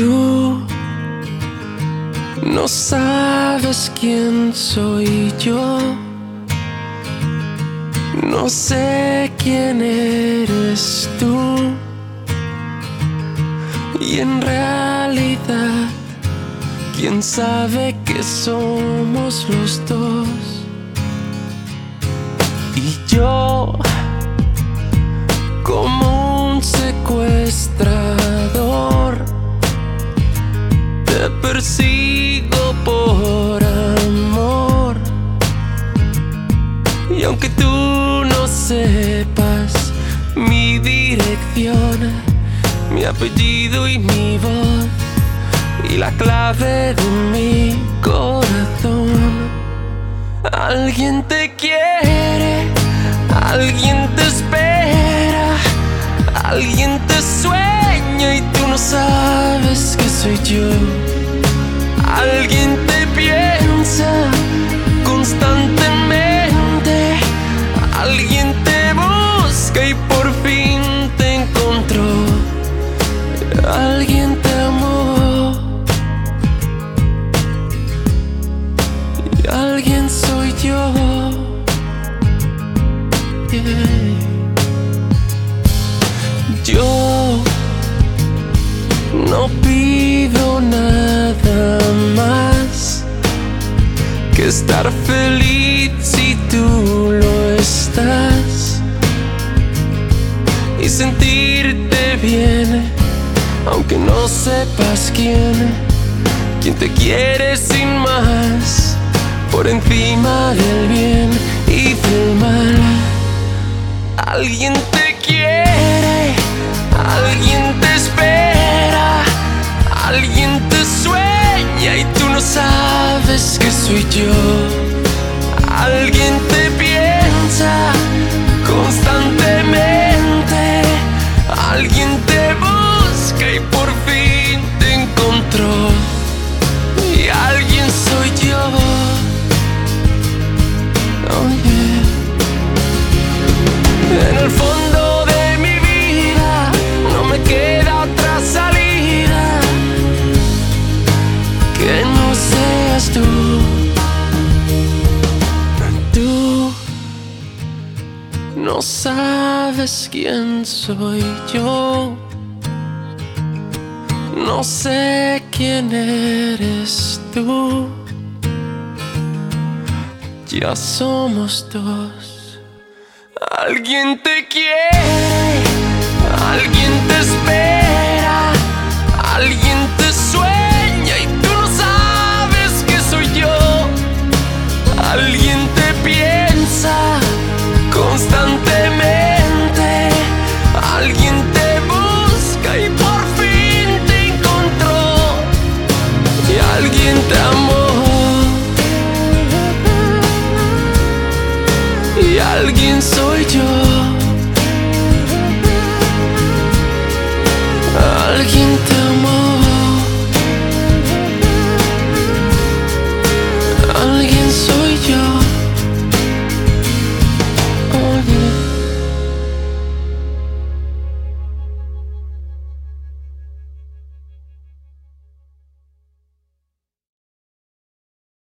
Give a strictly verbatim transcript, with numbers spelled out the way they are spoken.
Tú no sabes quién soy yo, no sé quién eres tú, y en realidad, quién sabe que somos los dos. Y yo, como un secuestrador, te persigo por amor. Y aunque tú no sepas mi dirección, mi apellido y mi voz, y la clave de mi corazón, alguien te quiere, alguien te espera, alguien te sueña y tú no sabes que soy yo. Alguien te piensa constantemente, alguien te busca y por fin te encontró. Alguien te amó y alguien soy yo. Yeah. Yo no pido nada más que estar feliz si tú lo estás, y sentirte bien aunque no sepas quién, quién te quiere sin más, por encima del bien y del mal. Alguien te quiere, alguien te espera, alguien te sueña y tú no sabes que soy yo. Alguien te piensa constantemente, alguien te busca y por fin te encontró. Y alguien soy yo. Oh yeah. En el fondo de mi vida no me queda otra salida que no seas tú. Tú no sabes quién soy yo, no sé quién eres tú. Ya somos dos. Alguien te quiere,